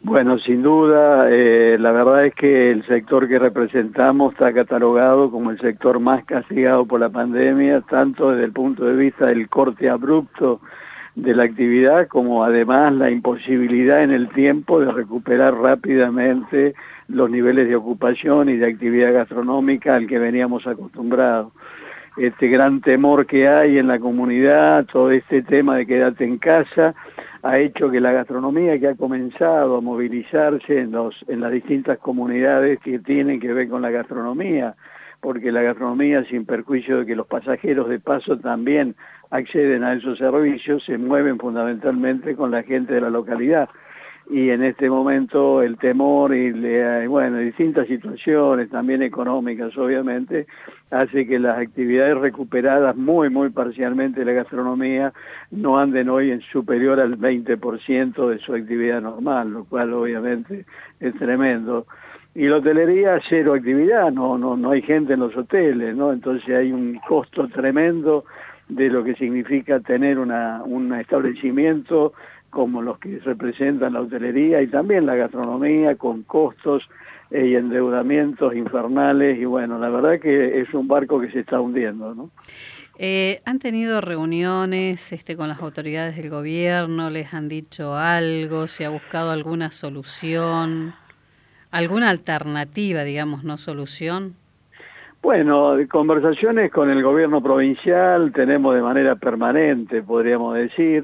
Bueno, sin duda, la verdad es que el sector que representamos está catalogado como el sector más castigado por la pandemia, tanto desde el punto de vista del corte abrupto de la actividad, como además la imposibilidad en el tiempo de recuperar rápidamente los niveles de ocupación y de actividad gastronómica al que veníamos acostumbrados. Este gran temor que hay en la comunidad, todo este tema de quedarte en casa, ha hecho que la gastronomía, que ha comenzado a movilizarse en las distintas comunidades que tienen que ver con la gastronomía, porque la gastronomía, sin perjuicio de que los pasajeros de paso también acceden a esos servicios, se mueven fundamentalmente con la gente de la localidad. Y en este momento el temor y bueno, distintas situaciones, también económicas obviamente, hace que las actividades recuperadas muy parcialmente de la gastronomía no anden hoy en superior al 20% de su actividad normal, lo cual obviamente es tremendo. Y la hotelería, cero actividad, no hay gente en los hoteles, ¿no? Entonces hay un costo tremendo de lo que significa tener un establecimiento como los que representan la hotelería y también la gastronomía, con costos y endeudamientos infernales, y bueno, la verdad que es un barco que se está hundiendo, ¿no? ¿Han tenido reuniones con las autoridades del gobierno? ¿Les han dicho algo? ¿Se ha buscado alguna solución? ¿Alguna alternativa, digamos, no solución? Bueno, conversaciones con el gobierno provincial tenemos de manera permanente, podríamos decir.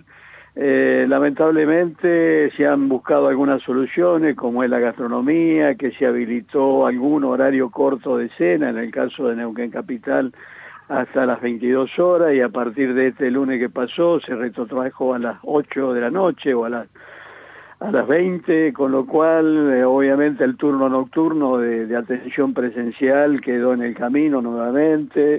Lamentablemente se han buscado algunas soluciones, como es la gastronomía, que se habilitó algún horario corto de cena, en el caso de Neuquén Capital, hasta las 22 horas, y a partir de este lunes que pasó se retrotrajo a las 8 de la noche o a las 20, con lo cual obviamente el turno nocturno de atención presencial quedó en el camino nuevamente.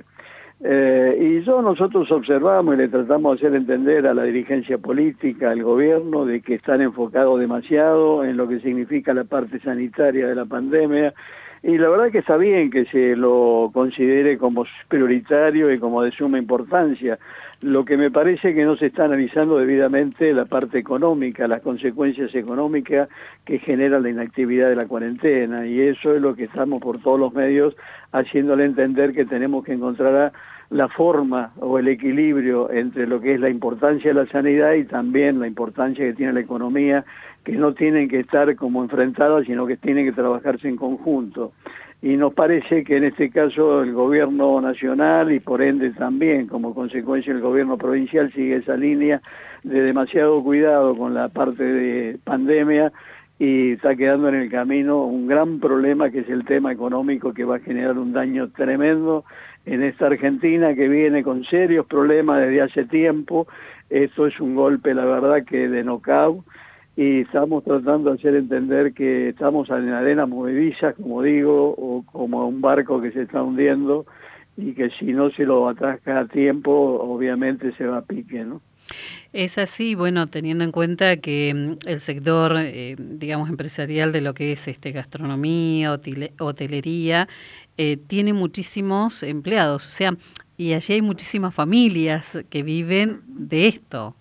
Y nosotros observamos y le tratamos de hacer entender a la dirigencia política, al gobierno, de que están enfocados demasiado en lo que significa la parte sanitaria de la pandemia, y la verdad que está bien que se lo considere como prioritario y como de suma importancia. Lo que me parece que no se está analizando debidamente la parte económica, las consecuencias económicas que genera la inactividad de la cuarentena, y eso es lo que estamos por todos los medios haciéndole entender, que tenemos que encontrar la forma o el equilibrio entre lo que es la importancia de la sanidad y también la importancia que tiene la economía, que no tienen que estar como enfrentadas, sino que tienen que trabajarse en conjunto. Y nos parece que en este caso el gobierno nacional, y por ende también como consecuencia el gobierno provincial, sigue esa línea de demasiado cuidado con la parte de pandemia, y está quedando en el camino un gran problema, que es el tema económico, que va a generar un daño tremendo en esta Argentina que viene con serios problemas desde hace tiempo. Esto es un golpe, la verdad, que de knockout, y estamos tratando de hacer entender que estamos en arena movediza, como digo, o como un barco que se está hundiendo, y que si no se lo atasca a tiempo, obviamente se va a pique, ¿no? Es así, bueno, teniendo en cuenta que el sector, digamos, empresarial de lo que es gastronomía, hotelería, tiene muchísimos empleados, o sea, y allí hay muchísimas familias que viven de esto.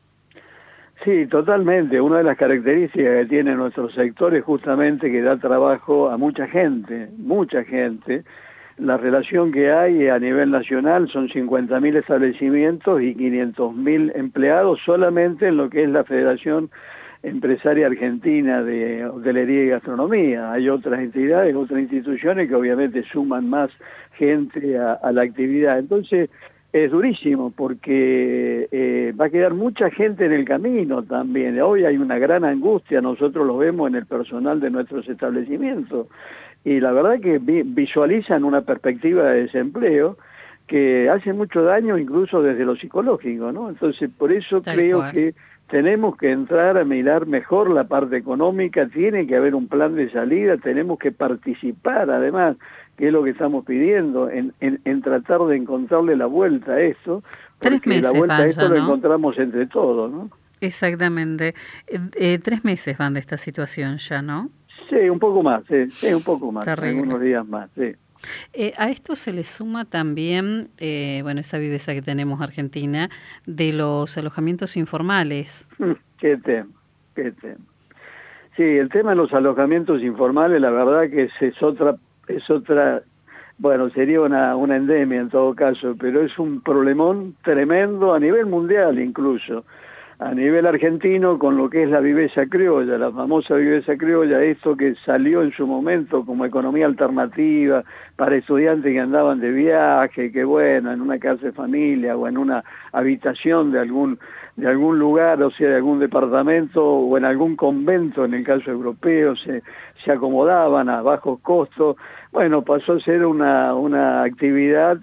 Sí, totalmente. Una de las características que tiene nuestro sector es justamente que da trabajo a mucha gente, mucha gente. La relación que hay a nivel nacional son 50.000 establecimientos y 500.000 empleados solamente en lo que es la Federación Empresaria Argentina de Hotelería y Gastronomía. Hay otras entidades, otras instituciones que obviamente suman más gente a la actividad. Entonces, es durísimo, porque va a quedar mucha gente en el camino también. Hoy hay una gran angustia, nosotros lo vemos en el personal de nuestros establecimientos, y la verdad que visualizan una perspectiva de desempleo que hace mucho daño incluso desde lo psicológico, ¿no? Entonces, por eso Tal creo cual. que tenemos que entrar a mirar mejor la parte económica, tiene que haber un plan de salida, tenemos que participar además, que es lo que estamos pidiendo, en tratar de encontrarle la vuelta a esto, porque la 3 meses vuelta a van esto ya, lo ¿no? encontramos entre todos, ¿no? Exactamente. 3 meses van de esta situación ya, ¿no? Sí, un poco más, sí, un poco más, Terrible. algunos días más, sí. A esto se le suma también, bueno, esa viveza que tenemos Argentina, de los alojamientos informales. Qué tema, qué tema. Sí, el tema de los alojamientos informales, la verdad que es otra, bueno, sería una endemia en todo caso, pero es un problemón tremendo a nivel mundial incluso. A nivel argentino, con lo que es la viveza criolla, la famosa viveza criolla, esto que salió en su momento como economía alternativa para estudiantes que andaban de viaje, que bueno, en una casa de familia o en una habitación de algún lugar, o sea, de algún departamento o en algún convento, en el caso europeo, se acomodaban a bajos costos. Bueno, pasó a ser una actividad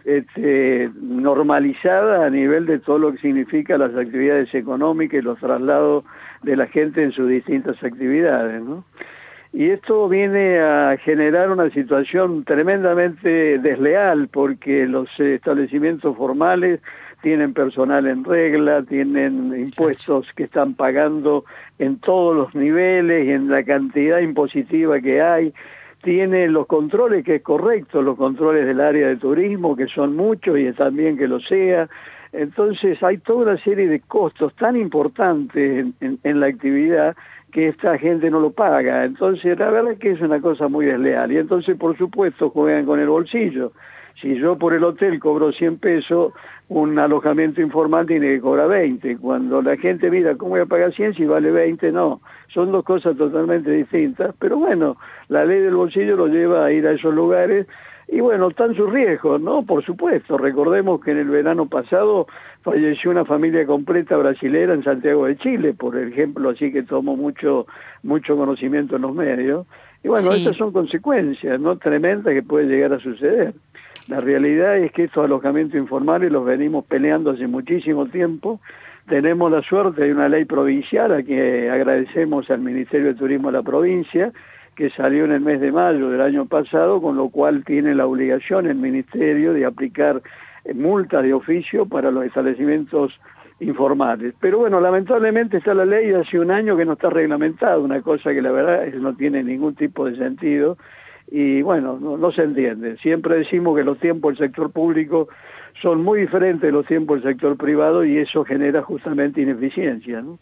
normalizada a nivel de todo lo que significa las actividades económicas y los traslados de la gente en sus distintas actividades, ¿no? Y esto viene a generar una situación tremendamente desleal, porque los establecimientos formales tienen personal en regla, tienen impuestos que están pagando en todos los niveles y en la cantidad impositiva que hay, tiene los controles, que es correcto, los controles del área de turismo, que son muchos y está bien que lo sea. Entonces hay toda una serie de costos tan importantes en la actividad que esta gente no lo paga. Entonces la verdad es que es una cosa muy desleal. Y entonces, por supuesto, juegan con el bolsillo. Si yo por el hotel cobro 100 pesos, un alojamiento informal tiene que cobrar 20. Cuando la gente mira, ¿cómo voy a pagar 100 si vale 20? No, son dos cosas totalmente distintas. Pero bueno, la ley del bolsillo lo lleva a ir a esos lugares y bueno, están sus riesgos, ¿no? Por supuesto, recordemos que en el verano pasado falleció una familia completa brasilera en Santiago de Chile, por ejemplo, así que tomó mucho conocimiento en los medios. Y bueno, Sí. estas son consecuencias, ¿no? Tremendas que puede llegar a suceder. La realidad es que estos alojamientos informales los venimos peleando hace muchísimo tiempo. Tenemos la suerte de una ley provincial a que agradecemos al Ministerio de Turismo de la provincia, que salió en el mes de mayo del año pasado, con lo cual tiene la obligación el Ministerio de aplicar multas de oficio para los establecimientos informales. Pero bueno, lamentablemente está la ley de hace un año que no está reglamentada, una cosa que la verdad no tiene ningún tipo de sentido y bueno, no se entiende. Siempre decimos que los tiempos del sector público son muy diferentes de los tiempos del sector privado y eso genera justamente ineficiencia, ¿no?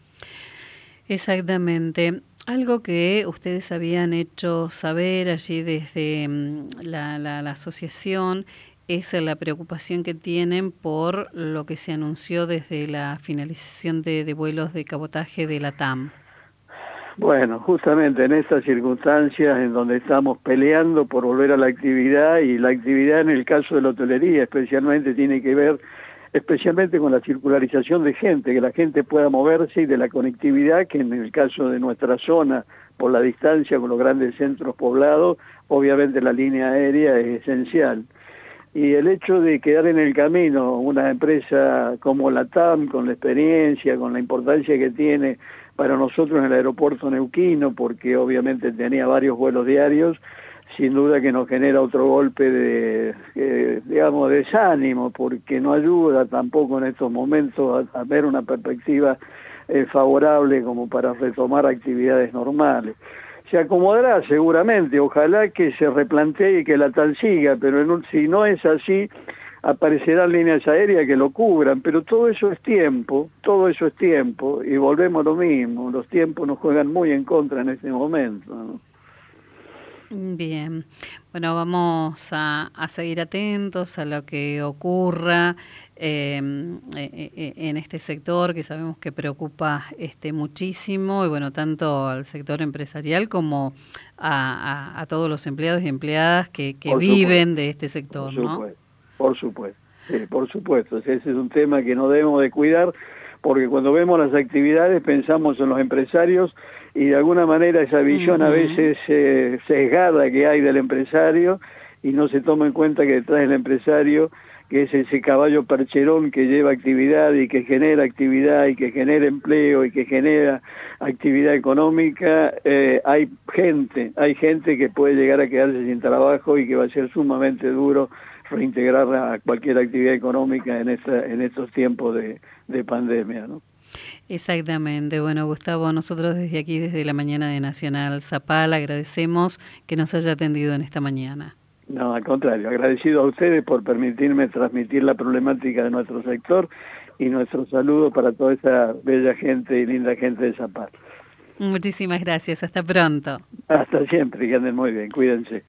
Exactamente. Algo que ustedes habían hecho saber allí desde la asociación es la preocupación que tienen por lo que se anunció desde la finalización de vuelos de cabotaje de la TAM. Bueno, justamente en estas circunstancias en donde estamos peleando por volver a la actividad, y la actividad en el caso de la hotelería especialmente tiene que ver especialmente con la circularización de gente, que la gente pueda moverse, y de la conectividad, que en el caso de nuestra zona, por la distancia con los grandes centros poblados, obviamente la línea aérea es esencial. Y el hecho de quedar en el camino una empresa como la TAM, con la experiencia, con la importancia que tiene para nosotros en el aeropuerto neuquino, porque obviamente tenía varios vuelos diarios, sin duda que nos genera otro golpe de desánimo, porque no ayuda tampoco en estos momentos a ver una perspectiva favorable como para retomar actividades normales. Se acomodará seguramente, ojalá que se replantee y que la TAM siga, pero si no es así, aparecerán líneas aéreas que lo cubran, pero todo eso es tiempo, y volvemos a lo mismo, los tiempos nos juegan muy en contra en este momento, ¿no? Bien, bueno, vamos a seguir atentos a lo que ocurra en este sector que sabemos que preocupa muchísimo, y bueno, tanto al sector empresarial como a todos los empleados y empleadas que viven de este sector, ¿no? Por supuesto, sí, por supuesto. Ese es un tema que no debemos de cuidar, porque cuando vemos las actividades pensamos en los empresarios y de alguna manera esa visión a veces sesgada que hay del empresario, y no se toma en cuenta que detrás del empresario, que es ese caballo percherón que lleva actividad y que genera actividad y que genera empleo y que genera actividad económica, hay gente que puede llegar a quedarse sin trabajo y que va a ser sumamente duro reintegrar a cualquier actividad económica en estos tiempos de pandemia, ¿no? Exactamente. Bueno, Gustavo, nosotros desde aquí, desde la mañana de Nacional Zapala, agradecemos que nos haya atendido en esta mañana. No, al contrario, agradecido a ustedes por permitirme transmitir la problemática de nuestro sector y nuestro saludo para toda esa bella gente y linda gente de Zapala. Muchísimas gracias, hasta pronto. Hasta siempre, que anden muy bien, cuídense.